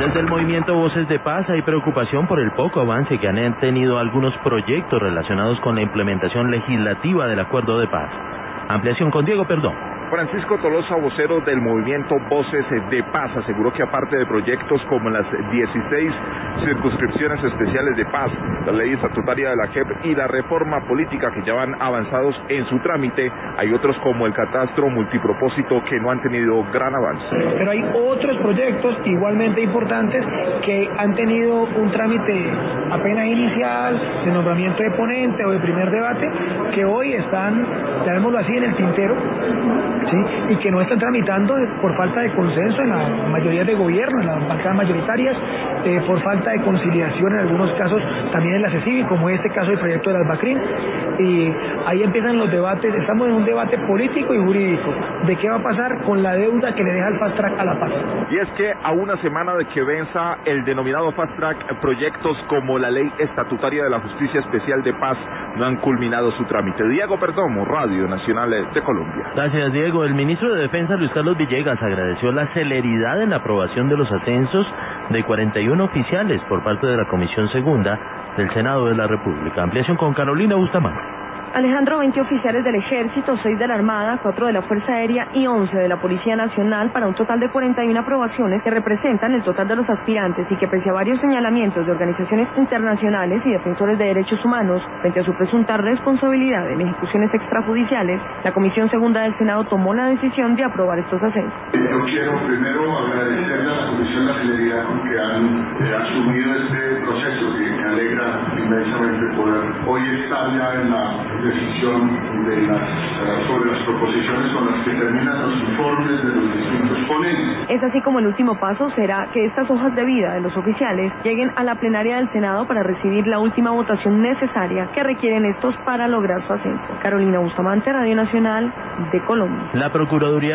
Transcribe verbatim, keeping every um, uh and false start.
Desde el movimiento Voces de Paz hay preocupación por el poco avance que han tenido algunos proyectos relacionados con la implementación legislativa del acuerdo de paz. Ampliación con Diego Perdón. Francisco Tolosa, vocero del movimiento Voces de Paz, aseguró que aparte de proyectos como las dieciséis circunscripciones especiales de paz, la ley estatutaria de la J E P y la reforma política que ya van avanzados en su trámite, hay otros como el catastro multipropósito que no han tenido gran avance. Pero hay otros proyectos igualmente importantes que han tenido un trámite apenas inicial, de nombramiento de ponente o de primer debate, que hoy están, llamémoslo así, en el tintero. ¿Sí? Y que no están tramitando por falta de consenso en la mayoría de gobierno, en las bancadas mayoritarias, eh, por falta de conciliación en algunos casos, también en la CECIBI, como este caso del proyecto del Albacrín. Y ahí empiezan los debates, estamos en un debate político y jurídico, de qué va a pasar con la deuda que le deja el Fast Track a la paz. Y es que a una semana de que venza el denominado Fast Track, proyectos como la Ley Estatutaria de la Justicia Especial de Paz no han culminado su trámite. Diego Perdomo, Radio Nacional de Colombia. Gracias, Diego. El ministro de Defensa, Luis Carlos Villegas, agradeció la celeridad en la aprobación de los ascensos de cuarenta y uno oficiales por parte de la Comisión Segunda del Senado de la República. Ampliación con Carolina Bustamante. Alejandro, veinte oficiales del Ejército, seis de la Armada, cuatro de la Fuerza Aérea y once de la Policía Nacional, para un total de cuarenta y una aprobaciones que representan el total de los aspirantes y que, pese a varios señalamientos de organizaciones internacionales y defensores de derechos humanos frente a su presunta responsabilidad en ejecuciones extrajudiciales, la Comisión Segunda del Senado tomó la decisión de aprobar estos ascensos. Yo quiero primero agradecerle a la Comisión la celeridad con que han eh, asumido este proceso, que me alegra inmensamente poder hoy estar ya en la decisión de las, sobre las proposiciones con las que terminan los informes de los distintos ponentes. Es así como el último paso será que estas hojas de vida de los oficiales lleguen a la plenaria del Senado para recibir la última votación necesaria que requieren estos para lograr su ascenso. Carolina Bustamante, Radio Nacional de Colombia. La Procuraduría